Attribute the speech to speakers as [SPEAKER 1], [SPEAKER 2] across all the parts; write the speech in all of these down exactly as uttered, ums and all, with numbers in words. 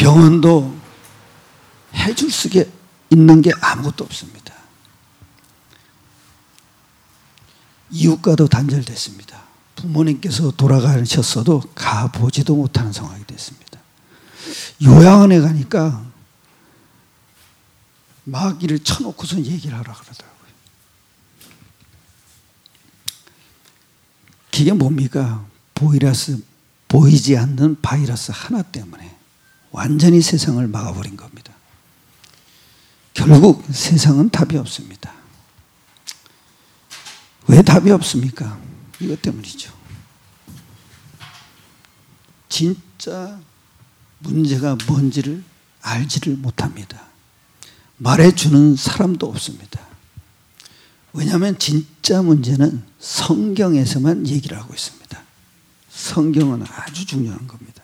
[SPEAKER 1] 병원도 해줄 수 있는 게 아무것도 없습니다. 이웃과도 단절됐습니다. 부모님께서 돌아가셨어도 가보지도 못하는 상황이 됐습니다. 요양원에 가니까 마귀를 쳐놓고서 얘기를 하라 그러더라고요. 그게 뭡니까? 보이러스, 보이지 않는 바이러스 하나 때문에 완전히 세상을 막아버린 겁니다. 결국 세상은 답이 없습니다. 왜 답이 없습니까? 이것 때문이죠. 진짜 문제가 뭔지를 알지를 못합니다. 말해주는 사람도 없습니다. 왜냐하면 진짜 문제는 성경에서만 얘기를 하고 있습니다. 성경은 아주 중요한 겁니다.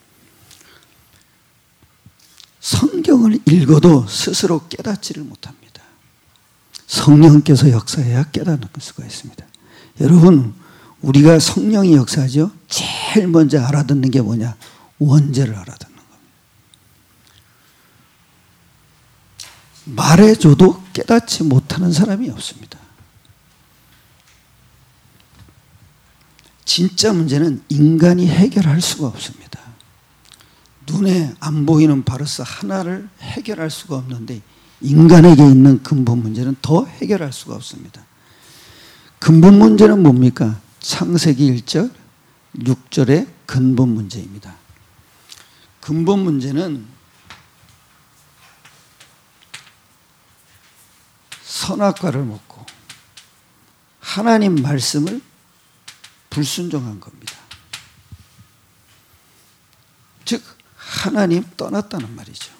[SPEAKER 1] 성경을 읽어도 스스로 깨닫지를 못합니다. 성령께서 역사해야 깨닫는 수가 있습니다. 여러분, 우리가 성령이 역사하죠? 제일 먼저 알아듣는 게 뭐냐? 원죄를 알아듣는 겁니다. 말해줘도 깨닫지 못하는 사람이 없습니다. 진짜 문제는 인간이 해결할 수가 없습니다. 눈에 안 보이는 바이러스 하나를 해결할 수가 없는데 인간에게 있는 근본 문제는 더 해결할 수가 없습니다. 근본 문제는 뭡니까? 창세기 일 절, 육 절의 근본 문제입니다. 근본 문제는 선악과를 먹고 하나님 말씀을 불순종한 겁니다. 즉 하나님 떠났다는 말이죠.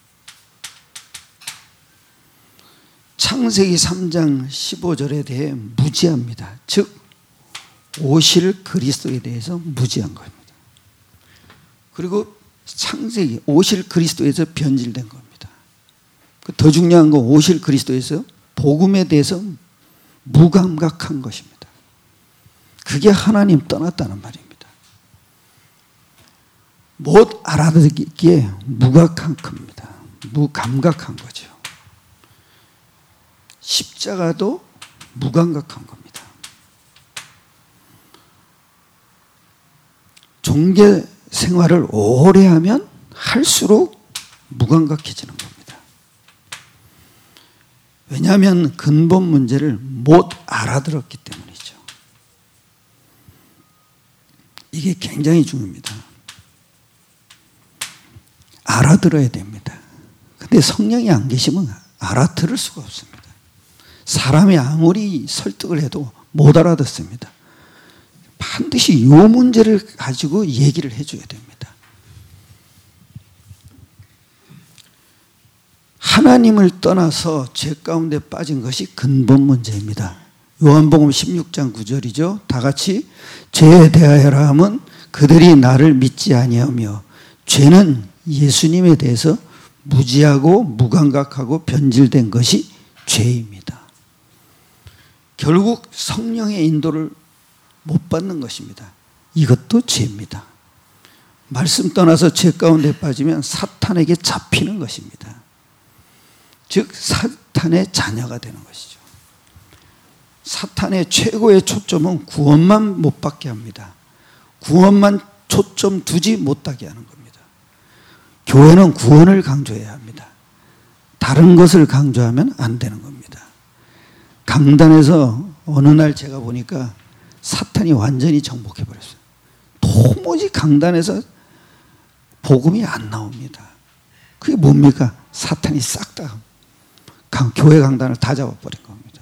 [SPEAKER 1] 창세기 삼 장 십오 절에 대해 무지합니다. 즉 오실 그리스도에 대해서 무지한 겁니다. 그리고 창세기 오실 그리스도에서 변질된 겁니다. 더 중요한 건 오실 그리스도에서 복음에 대해서 무감각한 것입니다. 그게 하나님 떠났다는 말입니다. 못 알아듣기에 무감각한 겁니다. 무감각한 거죠. 십자가도 무감각한 겁니다. 종교 생활을 오래 하면 할수록 무감각해지는 겁니다. 왜냐하면 근본 문제를 못 알아들었기 때문이죠. 이게 굉장히 중요합니다. 알아들어야 됩니다. 근데 성령이 안 계시면 알아들을 수가 없습니다. 사람이 아무리 설득을 해도 못 알아듣습니다. 반드시 이 문제를 가지고 얘기를 해줘야 됩니다. 하나님을 떠나서 죄 가운데 빠진 것이 근본 문제입니다. 요한복음 십육 장 구 절이죠. 다 같이 죄에 대하여라 함은 그들이 나를 믿지 아니하며 죄는 예수님에 대해서 무지하고 무감각하고 변질된 것이 죄입니다. 결국 성령의 인도를 못 받는 것입니다. 이것도 죄입니다. 말씀 떠나서 죄 가운데 빠지면 사탄에게 잡히는 것입니다. 즉 사탄의 자녀가 되는 것이죠. 사탄의 최고의 초점은 구원만 못 받게 합니다. 구원만 초점 두지 못하게 하는 겁니다. 교회는 구원을 강조해야 합니다. 다른 것을 강조하면 안 되는 겁니다. 강단에서 어느 날 제가 보니까 사탄이 완전히 정복해버렸어요. 도무지 강단에서 복음이 안 나옵니다. 그게 뭡니까? 사탄이 싹 다 교회 강단을 다 잡아버린 겁니다.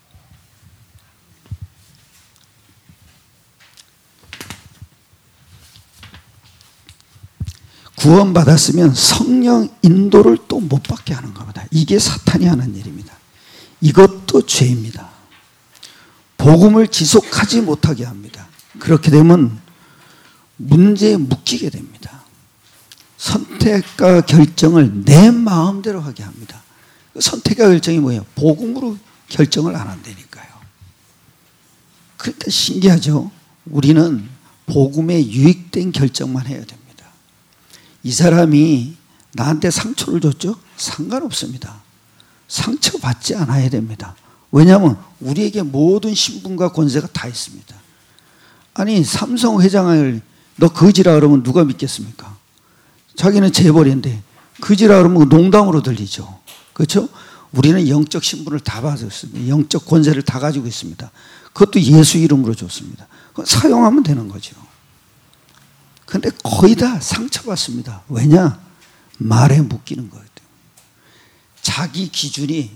[SPEAKER 1] 구원받았으면 성령 인도를 또 못 받게 하는 겁니다. 이게 사탄이 하는 일입니다. 이것도 죄입니다. 복음을 지속하지 못하게 합니다. 그렇게 되면 문제에 묶이게 됩니다. 선택과 결정을 내 마음대로 하게 합니다. 선택과 결정이 뭐예요? 복음으로 결정을 안 한다니까요. 그러니까 신기하죠. 우리는 복음에 유익된 결정만 해야 됩니다. 이 사람이 나한테 상처를 줬죠? 상관없습니다. 상처받지 않아야 됩니다. 왜냐하면 우리에게 모든 신분과 권세가 다 있습니다. 아니 삼성 회장을 너 거지라 그러면 누가 믿겠습니까? 자기는 재벌인데 거지라 그러면 농담으로 들리죠. 그렇죠? 우리는 영적 신분을 다 받았습니다. 영적 권세를 다 가지고 있습니다. 그것도 예수 이름으로 줬습니다. 사용하면 되는 거죠. 그런데 거의 다 상처받습니다. 왜냐? 말에 묶이는 거예요. 자기 기준이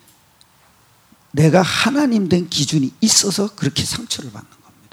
[SPEAKER 1] 내가 하나님 된 기준이 있어서 그렇게 상처를 받는 겁니다.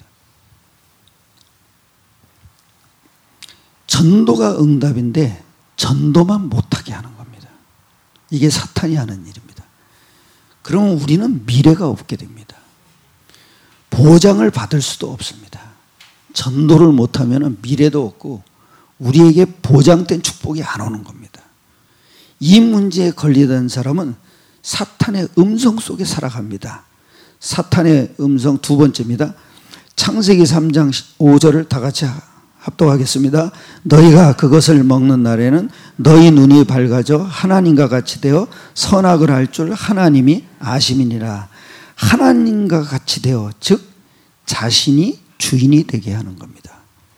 [SPEAKER 1] 전도가 응답인데 전도만 못하게 하는 겁니다. 이게 사탄이 하는 일입니다. 그러면 우리는 미래가 없게 됩니다. 보장을 받을 수도 없습니다. 전도를 못하면 미래도 없고 우리에게 보장된 축복이 안 오는 겁니다. 이 문제에 걸리던 사람은 사탄의 음성 속에 살아갑니다. 사탄의 음성 두 번째입니다. 창세기 삼 장 오 절을 다 같이 합독하겠습니다. 너희가 그것을 먹는 날에는 너희 눈이 밝아져 하나님과 같이 되어 선악을 알 줄 하나님이 아심이니라. 하나님과 같이 되어 즉 자신이 주인이 되게 하는 겁니다.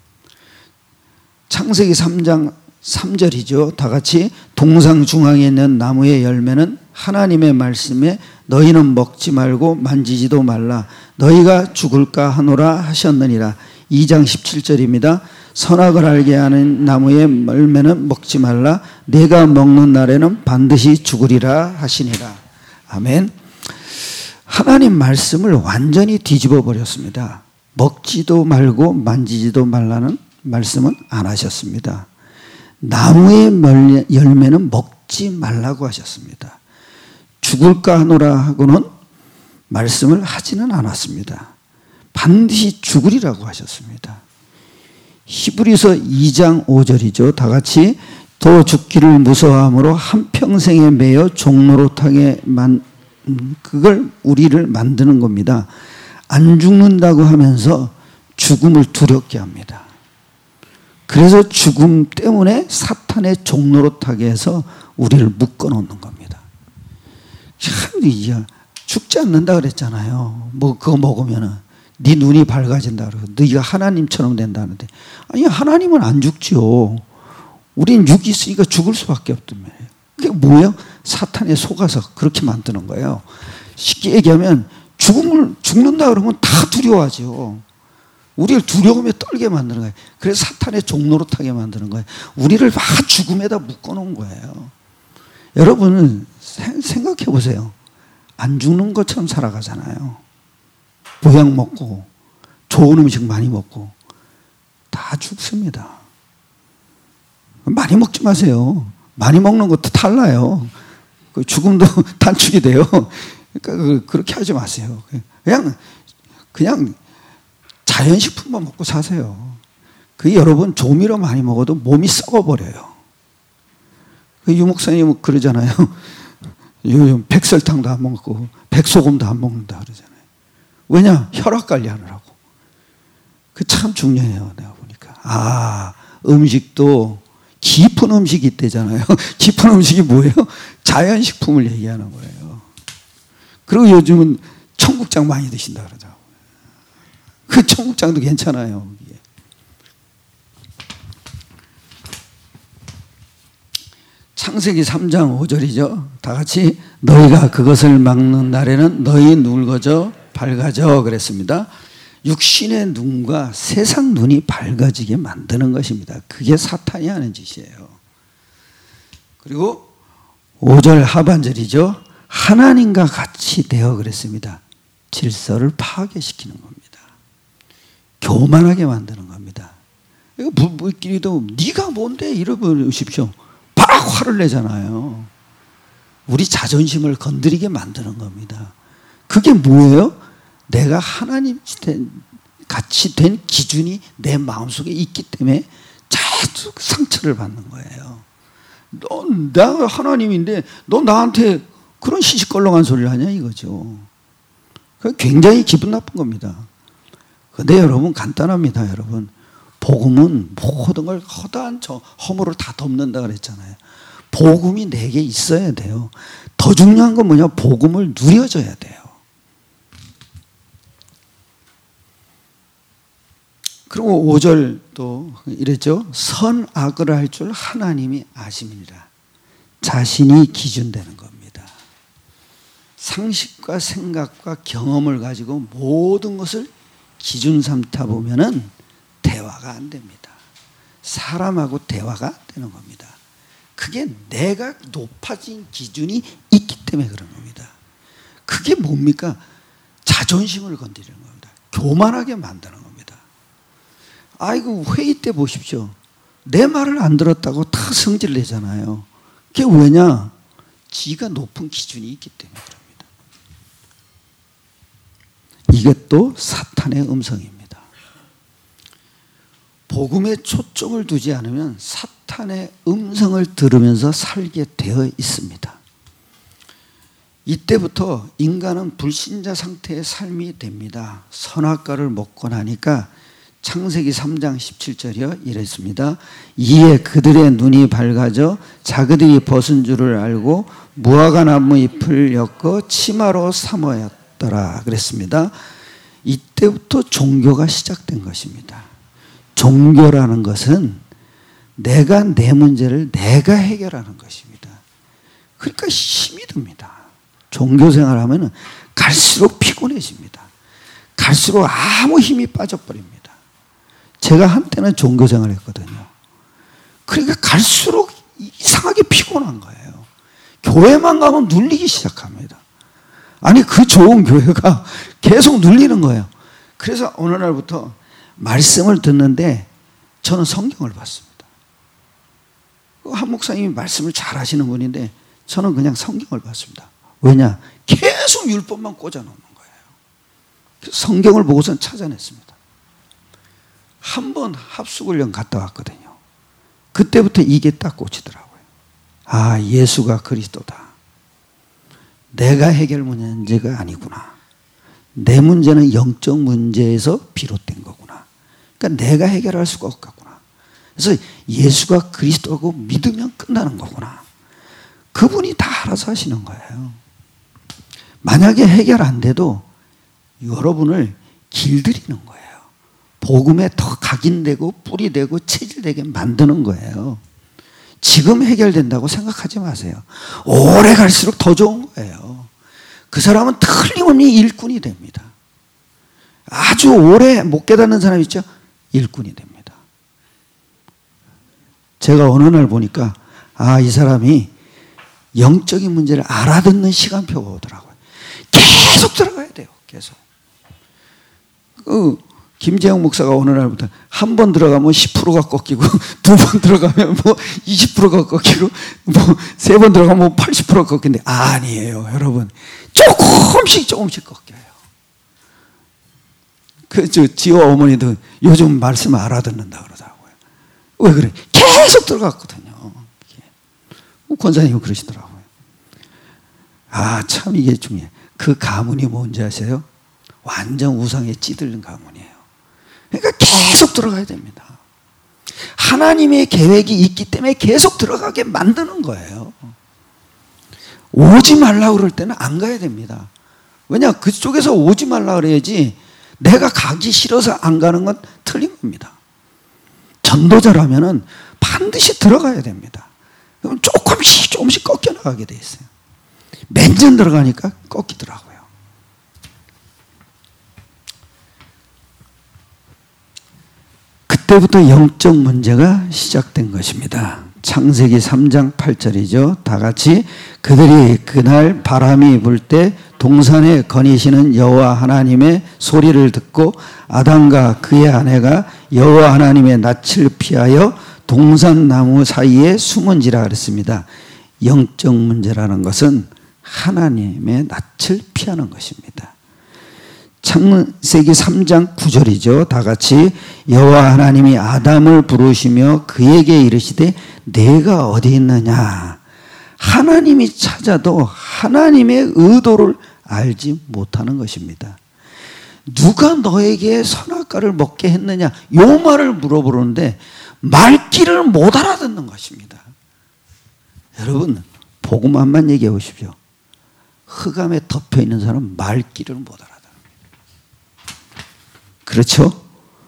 [SPEAKER 1] 창세기 삼 장 삼 절이죠. 다 같이 동상 중앙에 있는 나무의 열매는 하나님의 말씀에 너희는 먹지 말고 만지지도 말라. 너희가 죽을까 하노라 하셨느니라. 이 장 십칠 절입니다. 선악을 알게 하는 나무의 열매는 먹지 말라. 내가 먹는 날에는 반드시 죽으리라 하시니라. 아멘. 하나님 말씀을 완전히 뒤집어 버렸습니다. 먹지도 말고 만지지도 말라는 말씀은 안 하셨습니다. 나무의 열매는 먹지 말라고 하셨습니다. 죽을까 하노라 하고는 말씀을 하지는 않았습니다. 반드시 죽으리라고 하셨습니다. 히브리서 이 장 오 절이죠. 다 같이 더 죽기를 무서워함으로 한평생에 매여 종노릇하게 만 그걸 우리를 만드는 겁니다. 안 죽는다고 하면서 죽음을 두렵게 합니다. 그래서 죽음 때문에 사탄의 종노릇하게 해서 우리를 묶어놓는 겁니다. 참, 죽지 않는다 그랬잖아요. 뭐 그거 먹으면은 네 눈이 밝아진다 그러고 네가 하나님처럼 된다는데 아니 하나님은 안 죽지요. 우린 육이 있으니까 죽을 수밖에 없단 말이에요. 그게 뭐예요? 사탄에 속아서 그렇게 만드는 거예요. 쉽게 얘기하면 죽음을 죽는다 그러면 다 두려워하죠. 우리를 두려움에 떨게 만드는 거예요. 그래서 사탄의 종노릇하게 만드는 거예요. 우리를 막 죽음에다 묶어놓은 거예요. 여러분은 생각해 보세요. 안 죽는 것처럼 살아가잖아요. 보약 먹고 좋은 음식 많이 먹고 다 죽습니다. 많이 먹지 마세요. 많이 먹는 것도 탈나요. 죽음도 단축이 돼요. 그러니까 그렇게 하지 마세요. 그냥 그냥 자연식품만 먹고 사세요. 그 여러분 조미료 많이 먹어도 몸이 썩어버려요. 그 유 목사님 그러잖아요. 요즘 백설탕도 안 먹고 백소금도 안 먹는다 그러잖아요. 왜냐? 혈압 관리하느라고. 그 참 중요해요. 내가 보니까. 아, 음식도 깊은 음식이 있대잖아요. 깊은 음식이 뭐예요? 자연식품을 얘기하는 거예요. 그리고 요즘은 청국장 많이 드신다 그러죠. 그 청국장도 괜찮아요. 창세기 삼 장 오 절이죠. 다 같이 너희가 그것을 막는 날에는 너희 늙어져 밝아져 그랬습니다. 육신의 눈과 세상 눈이 밝아지게 만드는 것입니다. 그게 사탄이 하는 짓이에요. 그리고 오 절 하반절이죠. 하나님과 같이 되어 그랬습니다. 질서를 파괴시키는 겁니다. 교만하게 만드는 겁니다. 이거 부부끼리도 네가 뭔데 이러십시오. 막 화를 내잖아요. 우리 자존심을 건드리게 만드는 겁니다. 그게 뭐예요? 내가 하나님 같이 된 기준이 내 마음속에 있기 때문에 자주 상처를 받는 거예요. 너, 내가 하나님인데 너 나한테 그런 시시껄렁한 소리를 하냐 이거죠. 굉장히 기분 나쁜 겁니다. 근데 여러분 간단합니다. 여러분 복음은 모든 걸 허다한 저 허물을 다 덮는다 그랬잖아요. 복음이 내게 있어야 돼요. 더 중요한 건 뭐냐? 복음을 누려줘야 돼요. 그리고 오 절 또 이랬죠. 선악을 할 줄 하나님이 아심이니라. 자신이 기준되는 겁니다. 상식과 생각과 경험을 가지고 모든 것을 기준 삼다 보면은 대화가 안 됩니다. 사람하고 대화가 안 되는 겁니다. 그게 내가 높아진 기준이 있기 때문에 그런 겁니다. 그게 뭡니까? 자존심을 건드리는 겁니다. 교만하게 만드는 겁니다. 아이고, 회의 때 보십시오. 내 말을 안 들었다고 다 성질 내잖아요. 그게 왜냐? 지가 높은 기준이 있기 때문에 그럽니다. 이게 또 사탄의 음성입니다. 복음에 초점을 두지 않으면 사탄의 음성을 들으면서 살게 되어 있습니다. 이때부터 인간은 불신자 상태의 삶이 됩니다. 선악과를 먹고 나니까 창세기 삼 장 십칠 절이요 이랬습니다. 이에 그들의 눈이 밝아져 자기들이 벗은 줄을 알고 무화과 나무 잎을 엮어 치마로 삼았더라 그랬습니다. 이때부터 종교가 시작된 것입니다. 종교라는 것은 내가 내 문제를 내가 해결하는 것입니다. 그러니까 힘이 듭니다. 종교 생활하면 갈수록 피곤해집니다. 갈수록 아무 힘이 빠져버립니다. 제가 한때는 종교 생활했거든요. 그러니까 갈수록 이상하게 피곤한 거예요. 교회만 가면 눌리기 시작합니다. 아니 그 좋은 교회가 계속 눌리는 거예요. 그래서 어느 날부터 말씀을 듣는데 저는 성경을 봤습니다. 한 목사님이 말씀을 잘 하시는 분인데 저는 그냥 성경을 봤습니다. 왜냐? 계속 율법만 꽂아놓는 거예요. 성경을 보고선 찾아냈습니다. 한 번 합숙훈련 갔다 왔거든요. 그때부터 이게 딱 꽂히더라고요. 아, 예수가 그리스도다. 내가 해결 문제가 아니구나. 내 문제는 영적 문제에서 비롯된 거구나. 그러니까 내가 해결할 수가 없겠구나. 그래서 예수가 그리스도고 믿으면 끝나는 거구나. 그분이 다 알아서 하시는 거예요. 만약에 해결 안 돼도 여러분을 길들이는 거예요. 복음에 더 각인되고 뿌리 되고 체질되게 만드는 거예요. 지금 해결된다고 생각하지 마세요. 오래 갈수록 더 좋은 거예요. 그 사람은 틀림없이 일꾼이 됩니다. 아주 오래 못 깨닫는 사람 있죠? 일꾼이 됩니다. 제가 어느 날 보니까 아, 이 사람이 영적인 문제를 알아듣는 시간표가 오더라고요. 계속 들어가야 돼요. 계속. 그 김재영 목사가 어느 날부터 한 번 들어가면 십 퍼센트가 꺾이고 두 번 들어가면 뭐 이십 퍼센트가 꺾이고 뭐 세 번 들어가면 팔십 퍼센트가 꺾이는데 아니에요, 여러분. 조금씩 조금씩 꺾여요. 그 저 지호 어머니도 요즘 말씀 알아듣는다 그러더라고요. 왜 그래? 계속 들어갔거든요. 권사님은 그러시더라고요. 아, 참 이게 중요해. 그 가문이 뭔지 아세요? 완전 우상에 찌들린 가문이에요. 그러니까 계속 들어가야 됩니다. 하나님의 계획이 있기 때문에 계속 들어가게 만드는 거예요. 오지 말라 그럴 때는 안 가야 됩니다. 왜냐? 그쪽에서 오지 말라 그래야지 내가 가기 싫어서 안 가는 건 틀린 겁니다. 전도자라면은 반드시 들어가야 됩니다. 그럼 조금씩 조금씩 꺾여 나가게 돼 있어요. 맨전 들어가니까 꺾이더라고요. 그때부터 영적 문제가 시작된 것입니다. 창세기 삼 장 팔 절이죠. 다 같이 그들이 그날 바람이 불 때 동산에 거니시는 여호와 하나님의 소리를 듣고 아담과 그의 아내가 여호와 하나님의 낯을 피하여 동산나무 사이에 숨은지라 그랬습니다. 영적 문제라는 것은 하나님의 낯을 피하는 것입니다. 창세기 삼 장 구 절이죠. 다 같이 여호와 하나님이 아담을 부르시며 그에게 이르시되 내가 어디 있느냐. 하나님이 찾아도 하나님의 의도를 알지 못하는 것입니다. 누가 너에게 선악과를 먹게 했느냐? 요 말을 물어보는데 말귀를 못 알아듣는 것입니다. 여러분, 복음만만 얘기해 보십시오. 흑암에 덮여 있는 사람은 말귀를 못 알아듣습니다. 그렇죠?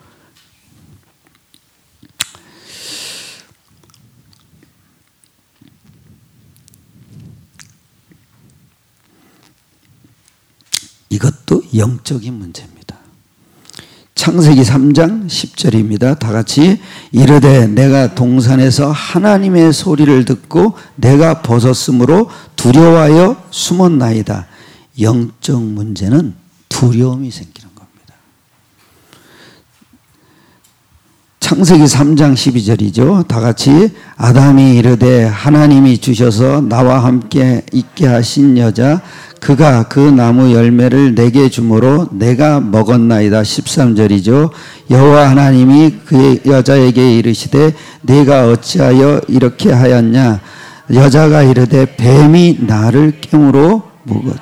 [SPEAKER 1] 이것도 영적인 문제입니다. 창세기 삼 장 십 절입니다. 다 같이 이르되 내가 동산에서 하나님의 소리를 듣고 내가 벗었으므로 두려워하여 숨었나이다. 영적 문제는 두려움이 생기는 겁니다. 창세기 삼 장 십이 절이죠. 다 같이 아담이 이르되 하나님이 주셔서 나와 함께 있게 하신 여자 그가 그 나무 열매를 내게 주므로 내가 먹었나이다. 십삼 절이죠. 여호와 하나님이 그 여자에게 이르시되 네가 어찌하여 이렇게 하였냐. 여자가 이르되 뱀이 나를 깨물어 먹었나이다.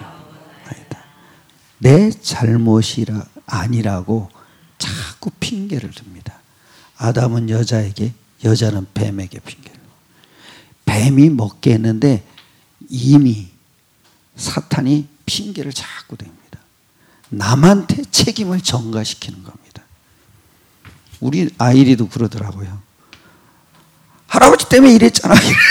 [SPEAKER 1] 내 잘못이라 아니라고 자꾸 핑계를 듭니다. 아담은 여자에게, 여자는 뱀에게 핑계를. 뱀이 먹게 했는데 이미 사탄이 핑계를 자꾸 댑니다. 남한테 책임을 전가시키는 겁니다. 우리 아이리도 그러더라고요. 할아버지 때문에 이랬잖아.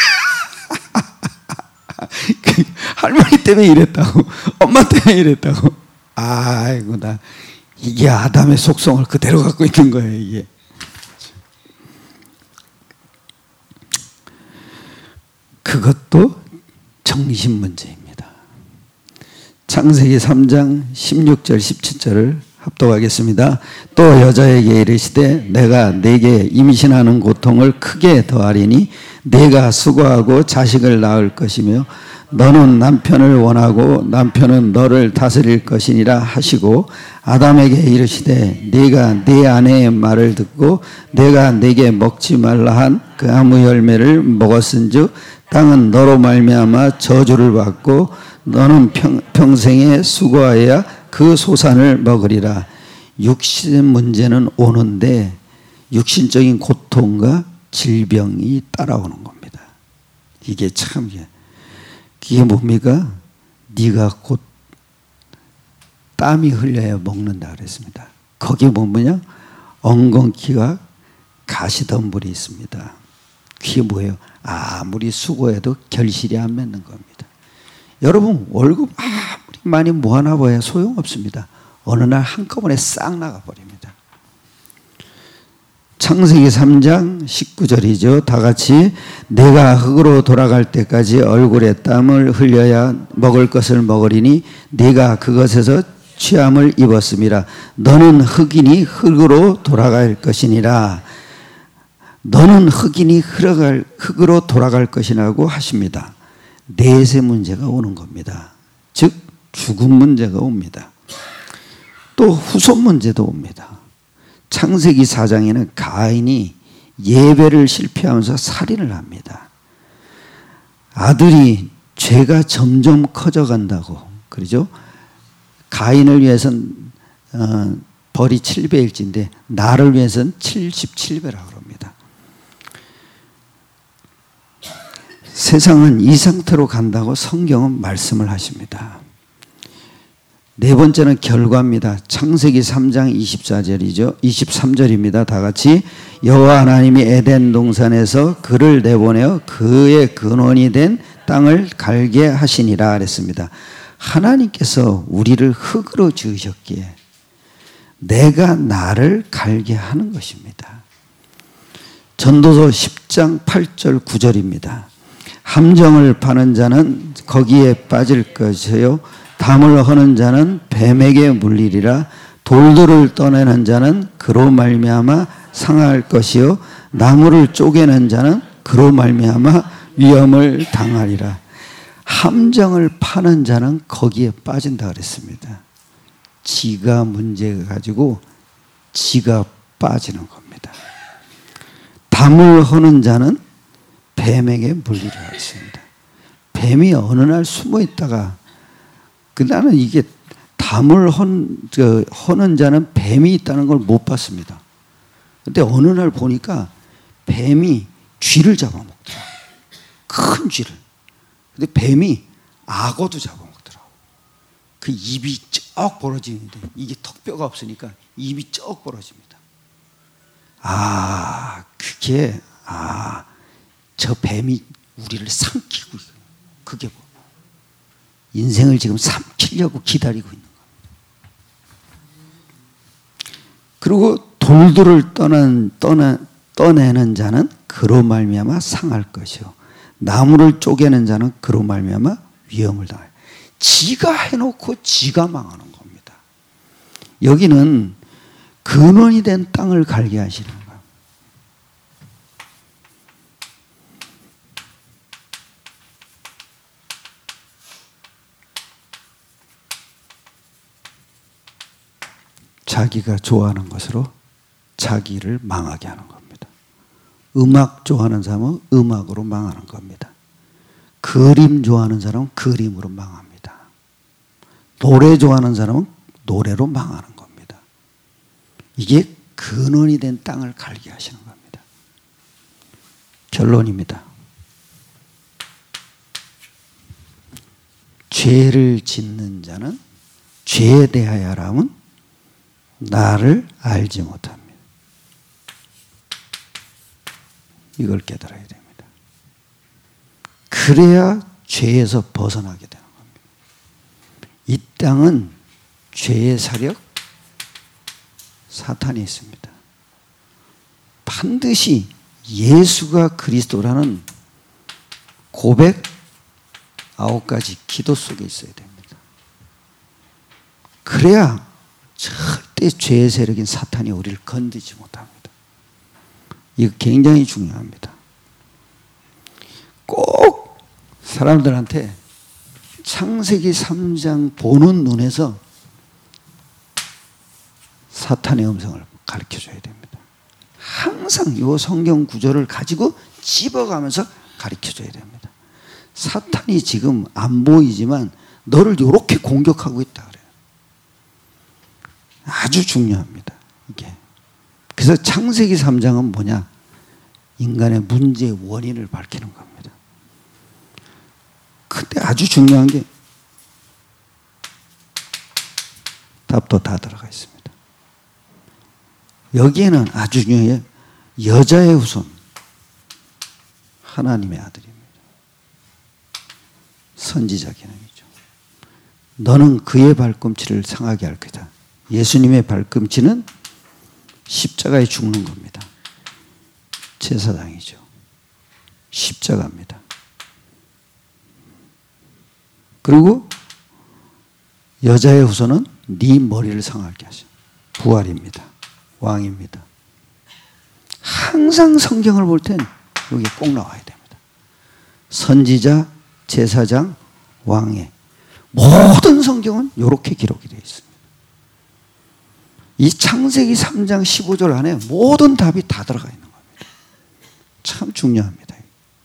[SPEAKER 1] 할머니 때문에 이랬다고. 엄마 때문에 이랬다고. 아이고, 나 이게 아담의 속성을 그대로 갖고 있는 거예요, 이게. 그것도 정신 문제입니다. 창세기 삼 장 십육 절 십칠 절을 합독하겠습니다. 또 여자에게 이르시되 내가 네게 임신하는 고통을 크게 더하리니 네가 수고하고 자식을 낳을 것이며 너는 남편을 원하고 남편은 너를 다스릴 것이니라 하시고 아담에게 이르시되 네가 네 아내의 말을 듣고 내가 네게 먹지 말라 한 그 나무 열매를 먹었은즉 땅은 너로 말미암아 저주를 받고 너는 평, 평생에 수고하여야 그 소산을 먹으리라. 육신 문제는 오는데 육신적인 고통과 질병이 따라오는 겁니다. 이게 참 이게 뭡니까? 네가 곧 땀이 흘려야 먹는다 그랬습니다. 거기 뭐냐? 엉겅퀴와 가시덤불이 있습니다. 그게 뭐예요? 아무리 수고해도 결실이 안 맺는 겁니다. 여러분 월급 아무리 많이 모아놔봐야 소용없습니다. 어느 날 한꺼번에 싹 나가버립니다. 창세기 삼 장 십구 절이죠. 다 같이 내가 흙으로 돌아갈 때까지 얼굴에 땀을 흘려야 먹을 것을 먹으리니 네가 그것에서 취함을 입었음이라. 너는 흙이니 흙으로 돌아갈 것이니라. 너는 흙이니 흘러갈, 흙으로 돌아갈 것이라고 하십니다. 내세 문제가 오는 겁니다. 즉 죽음 문제가 옵니다. 또 후손 문제도 옵니다. 창세기 사 장에는 가인이 예배를 실패하면서 살인을 합니다. 아들이 죄가 점점 커져간다고 그러죠. 가인을 위해서는 어, 벌이 칠 배일진데 나를 위해서는 칠십칠 배라고 합니다. 세상은 이 상태로 간다고 성경은 말씀을 하십니다. 네 번째는 결과입니다. 창세기 삼 장 이십사 절이죠. 이십삼 절입니다. 다 같이 여호와 하나님이 에덴 동산에서 그를 내보내어 그의 근원이 된 땅을 갈게 하시니라 그랬습니다. 하나님께서 우리를 흙으로 지으셨기에 내가 나를 갈게 하는 것입니다. 전도서 십 장 팔 절 구 절입니다. 함정을 파는 자는 거기에 빠질 것이요 담을 허는 자는 뱀에게 물리리라. 돌들을 떠내는 자는 그로 말미암아 상할 것이요 나무를 쪼개는 자는 그로 말미암아 위험을 당하리라. 함정을 파는 자는 거기에 빠진다 그랬습니다. 지가 문제 가지고 지가 빠지는 겁니다. 담을 허는 자는 뱀에게 물리라 했습니다. 뱀이 어느 날 숨어 있다가 그 나는 이게 담을 헌, 저, 허는 자는 뱀이 있다는 걸 못 봤습니다. 근데 어느 날 보니까 뱀이 쥐를 잡아먹더라고요. 큰 쥐를. 근데 뱀이 악어도 잡아먹더라고요. 그 입이 쩍 벌어지는데 이게 턱뼈가 없으니까 입이 쩍 벌어집니다. 아, 그게, 아, 저 뱀이 우리를 삼키고 있어요. 그게 뭐. 인생을 지금 삼키려고 기다리고 있는 겁니다. 그리고 돌들을 떠난, 떠나, 떠내는 자는 그로 말미암아 상할 것이요. 나무를 쪼개는 자는 그로 말미암아 위험을 당할. 지가 해놓고 지가 망하는 겁니다. 여기는 근원이 된 땅을 갈게 하시는 거예요. 자기가 좋아하는 것으로 자기를 망하게 하는 겁니다. 음악 좋아하는 사람은 음악으로 망하는 겁니다. 그림 좋아하는 사람은 그림으로 망합니다. 노래 좋아하는 사람은 노래로 망하는 겁니다. 이게 근원이 된 땅을 갈게 하시는 겁니다. 결론입니다. 죄를 짓는 자는 죄에 대하여라면 나를 알지 못합니다. 이걸 깨달아야 됩니다. 그래야 죄에서 벗어나게 되는 겁니다. 이 땅은 죄의 사력, 사탄이 있습니다. 반드시 예수가 그리스도라는 고백 아홉 가지 기도 속에 있어야 됩니다. 그래야 절대 죄의 세력인 사탄이 우리를 건드리지 못합니다. 이거 굉장히 중요합니다. 꼭 사람들한테 창세기 삼 장 보는 눈에서 사탄의 음성을 가르쳐줘야 됩니다. 항상 이 성경 구절을 가지고 집어가면서 가르쳐줘야 됩니다. 사탄이 지금 안 보이지만 너를 이렇게 공격하고 있다 그래요. 아주 중요합니다. 이게. 그래서 창세기 삼 장은 뭐냐? 인간의 문제의 원인을 밝히는 겁니다. 근데 아주 중요한 게 답도 다 들어가 있습니다. 여기에는 아주 중요해요. 여자의 후손, 하나님의 아들입니다. 선지자 개념이죠. 너는 그의 발꿈치를 상하게 할 거다. 예수님의 발꿈치는 십자가에 죽는 겁니다. 제사장이죠. 십자가입니다. 그리고 여자의 후손은 네 머리를 상하게 하셔. 부활입니다. 왕입니다. 항상 성경을 볼 땐 여기 꼭 나와야 됩니다. 선지자, 제사장, 왕의 모든 성경은 이렇게 기록이 되어 있습니다. 이 창세기 삼 장 십오 절 안에 모든 답이 다 들어가 있는 겁니다. 참 중요합니다.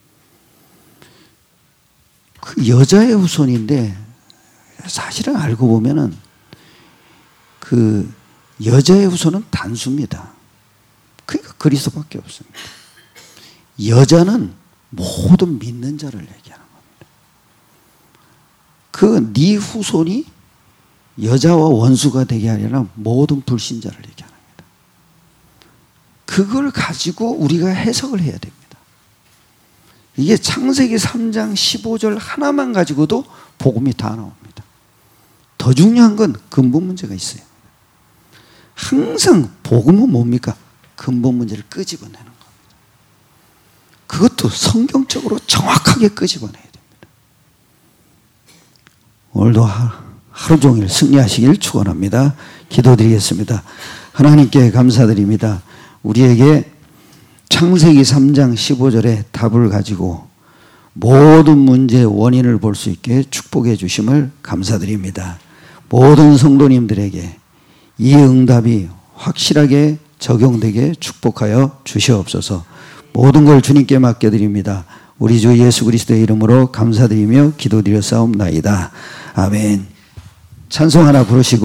[SPEAKER 1] 그 여자의 후손인데 사실은 알고 보면은 그 여자의 후손은 단수입니다. 그러니까 그리스도밖에 없습니다. 여자는 모든 믿는 자를 얘기하는 겁니다. 그 네 후손이 여자와 원수가 되게 하려는 모든 불신자를 얘기하는 겁니다. 그걸 가지고 우리가 해석을 해야 됩니다. 이게 창세기 삼 장 십오 절 하나만 가지고도 복음이 다 나옵니다. 더 중요한 건 근본 문제가 있어요. 항상 복음은 뭡니까? 근본 문제를 끄집어내는 겁니다. 그것도 성경적으로 정확하게 끄집어내야 됩니다. 오늘도 하루 종일 승리하시길 축원합니다. 기도드리겠습니다. 하나님께 감사드립니다. 우리에게 창세기 삼 장 십오 절의 답을 가지고 모든 문제의 원인을 볼 수 있게 축복해 주심을 감사드립니다. 모든 성도님들에게 이 응답이 확실하게 적용되게 축복하여 주시옵소서. 모든 걸 주님께 맡겨드립니다. 우리 주 예수 그리스도의 이름으로 감사드리며 기도드려 싸움나이다. 아멘. 찬송 하나 부르시고